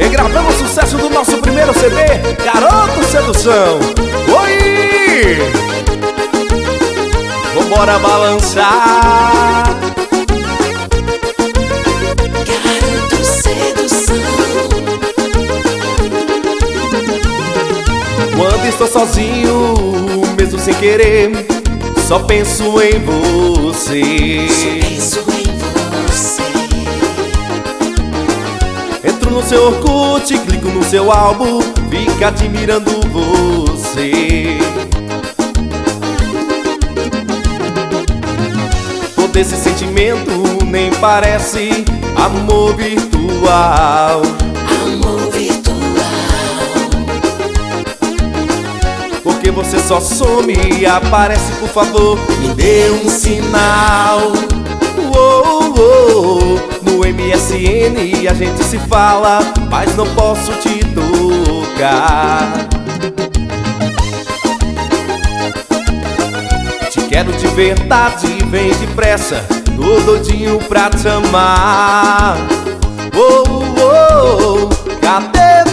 regravando o sucesso do nosso primeiro CD, Garoto Sedução. Oi! Vambora balançar. Garoto Sedução. Quando estou sozinho, mesmo sem querer, só penso em você. Penso em você. Entro no seu Orkut, clico no seu álbum, fico admirando você. Todo esse sentimento nem parece amor virtual. Amor virtual. Porque você só some e aparece, por favor, me dê um sinal. No MSN a gente se fala, mas não posso te tocar. Te quero de verdade, vem depressa, tô doidinho pra te amar. Cadê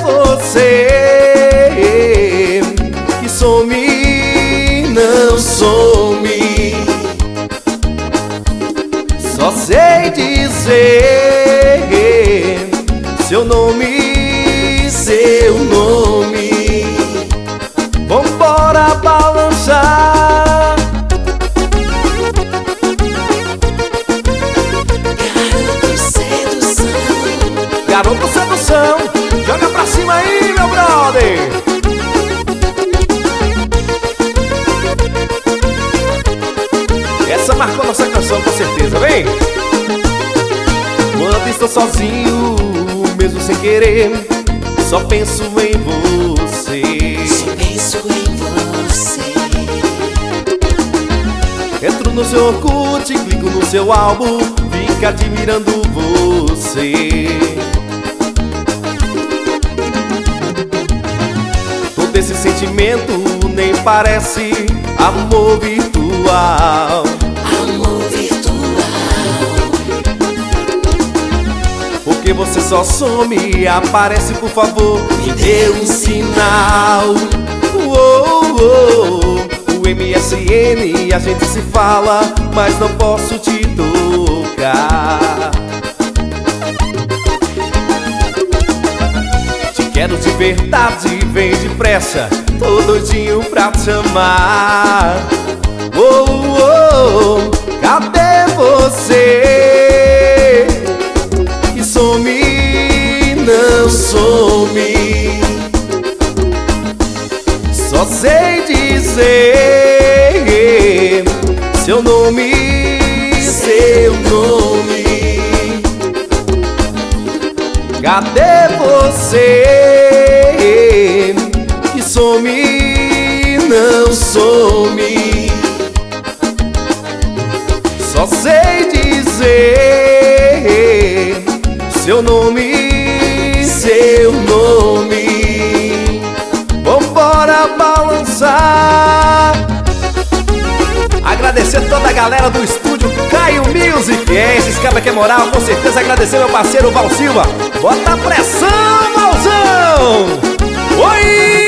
você? Que some, não some. Só sei dizer seu nome, seu nome. Vambora balançar. Garoto Sedução. Garoto Sedução, joga pra cima aí, meu brother. Essa marcou nossa canção com certeza, vem! Quando estou sozinho, mesmo sem querer, só penso em você. Só penso em você. Entro no seu Orkut, clico no seu álbum, fico admirando você. Todo esse sentimento nem parece amor virtual. Amor virtual. Porque você só some e aparece, por favor, me dê um sinal. O MSN a gente se fala, mas não posso te tocar. Te quero de verdade, vem depressa, tô doidinho pra te amar. Cadê você? Que some, não some. Só sei dizer seu nome, seu nome. Cadê você? Que some, não some. Só sei dizer seu nome, seu nome. Vambora balançar. Agradecer toda a galera do estúdio Caio Music. Esses cabras que é moral, com certeza. Agradecer meu parceiro Val Silva. Bota pressão, Valzão! Oi!